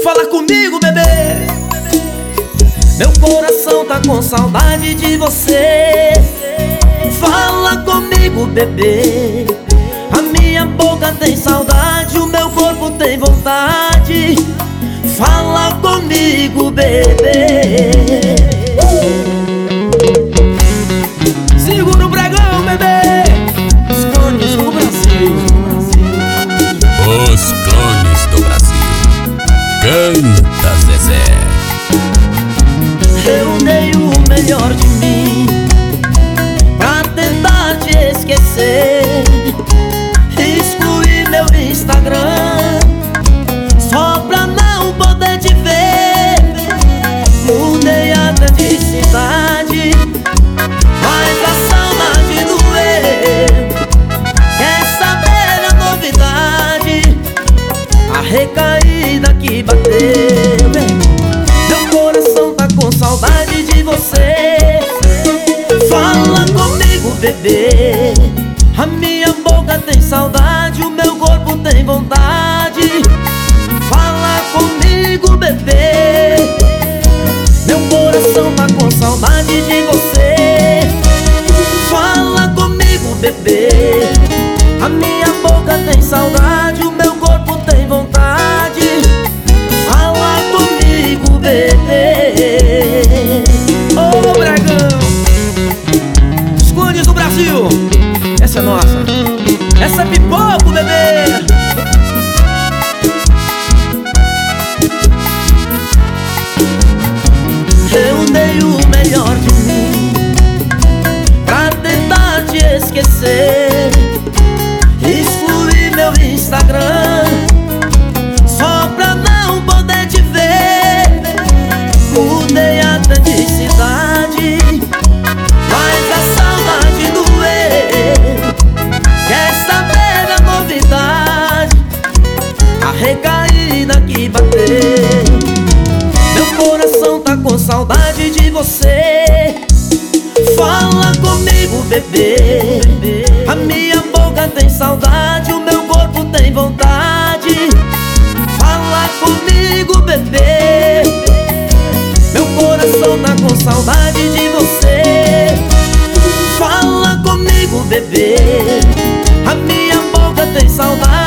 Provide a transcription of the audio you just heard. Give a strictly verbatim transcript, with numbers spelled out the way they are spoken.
Fala comigo, bebê. Meu coração tá com saudade de você. Fala comigo, bebê. A minha boca tem saudade, o meu corpo tem vontade. Fala comigo, bebê. Segura o pregão, bebê. Os clones do Brasil. Os clones do Brasil. Canta, Zezé. Eu dei o melhor de mim pra tentar te esquecer. Excluí meu Instagram só pra não poder te ver. Mudei até de cidade, mas a saudade doeu. Quer saber a novidade? A recaída que bateu. Meu coração tá com saudade de você. Fala comigo, bebê. A minha boca tem saudade, o meu corpo tem vontade. Fala comigo, bebê. Meu coração tá com saudade de você. Fala comigo, bebê. A minha boca tem saudade, o meu corpo tem vontade. Fala comigo, bebê. Ô, Bragão, os clones do Brasil. Essa é nossa. Essa é pipoco, bebê. Eu dei o melhor de mim pra tentar te esquecer. Excluí meu Instagram só pra não poder te ver. Mudei até de cidade, mas a saudade doeu. Quer saber da novidade? A recaída que bateu. Meu coração tá com saudade de você. Fala comigo, bebê. A minha boca tem saudade, o meu corpo tem vontade. Fala comigo, bebê. Meu coração tá com saudade de você. Fala comigo, bebê. A minha boca tem saudade.